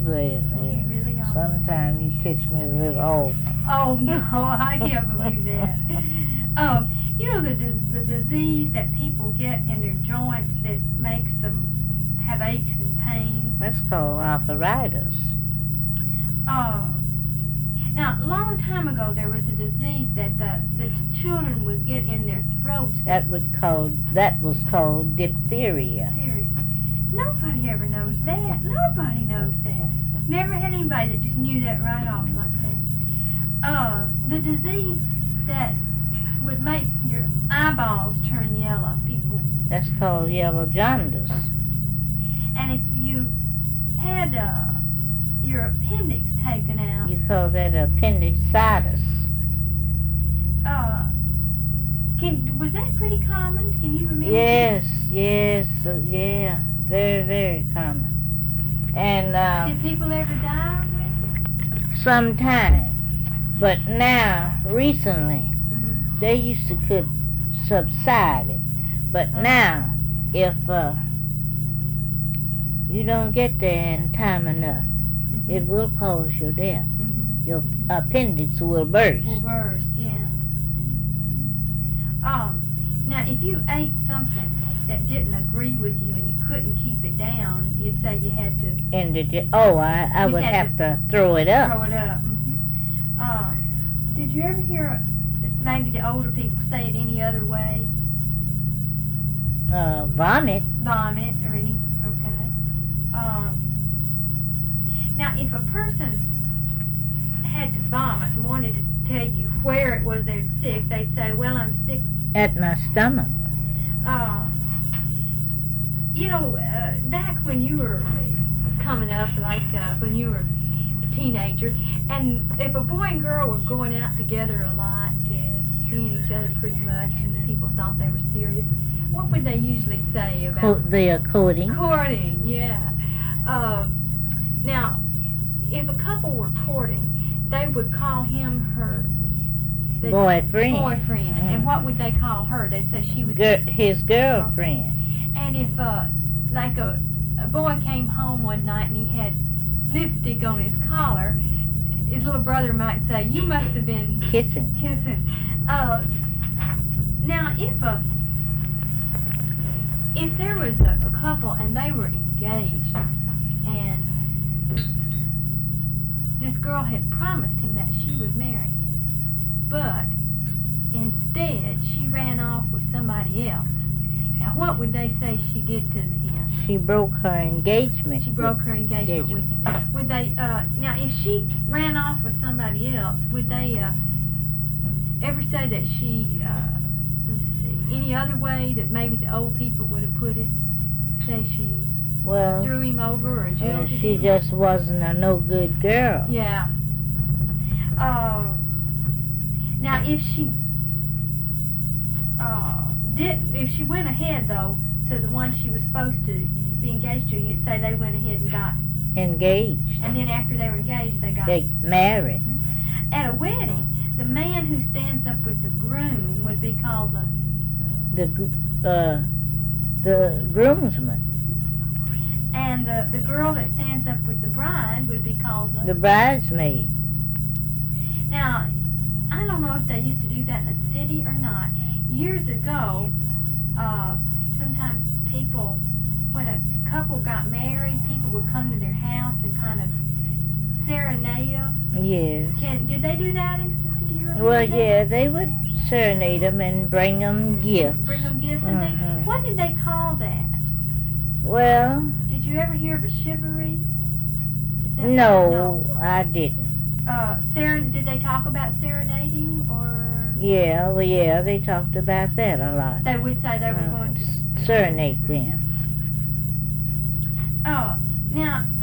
glad. Well, you really are. Sometime you catch me a little off. Oh no, I can't believe that. You know the disease that people get in their joints that makes them have aches and pains. That's called arthritis. Now a long time ago there was a disease that the children would get in their throats. That was called diphtheria. Serious. Nobody ever knows that. Nobody knows that. Never had anybody that just knew that right off like that. The disease that would make your eyeballs turn yellow, people. That's called yellow jaundice. And if you had your appendix taken out, You call that appendicitis. was that pretty common? Can you remember? Yes, yeah, very, very common. And Did people ever die with it? sometime, but now, recently, Mm-hmm. they used to could subside it, but now, if you don't get there in time enough, Mm-hmm. it will cause your death. Mm-hmm. Your appendix will burst. Will burst, yeah. Now if you ate something that didn't agree with you and you couldn't keep it down, you'd say you had to And I You would had have to throw it up. throw it up. Did you ever hear maybe the older people say it any other way? Vomit. Vomit or any, okay. Now if a person had to vomit and wanted to tell you where it was they're sick, they'd say, well, I'm sick. At my stomach. Back when you were coming up, like when you were a teenager, and if a boy and girl were going out together a lot and seeing each other pretty much, and people thought they were serious, what would they usually say about The courting. courting? Yeah. Now, if a couple were courting, they would call him her Boyfriend. boyfriend. And what would they call her? They'd say she was His girlfriend. And if like a boy came home one night and he had lipstick on his collar, his little brother might say, you must have been Kissing. kissing. Now if there was a couple and they were engaged and this girl had promised him that she would marry him, but instead she ran off with somebody else. Now what would they say she did to him? She broke her engagement. She broke her engagement with him. Would they, now if she ran off with somebody else, would they ever say that she, let's see, any other way that maybe the old people would have put it? Say she Well, threw him over or jilted she him? just wasn't a no good girl. Yeah. Now if she if she went ahead though to the one she was supposed to be engaged to, you'd say they went ahead and got, Engaged. and then after they were engaged they got. They married. At a wedding, the man who stands up with the groom would be called The groomsman. and the girl that stands up with the bride would be called The bridesmaid. Now, I don't know if they used to do that in the city or not. Years ago, sometimes people, when a couple got married, people would come to their house and kind of serenade them. Yes. Did they do that in Sister? Do you remember Well, that? yeah, they would serenade them and bring them gifts. Bring them gifts and things. Mhm. What did they call that? Well, Did you ever hear of a chivalry? no, I didn't. Did they talk about serenading or? Yeah, they talked about that a lot. They would say they were going to. Serenade them. Oh, now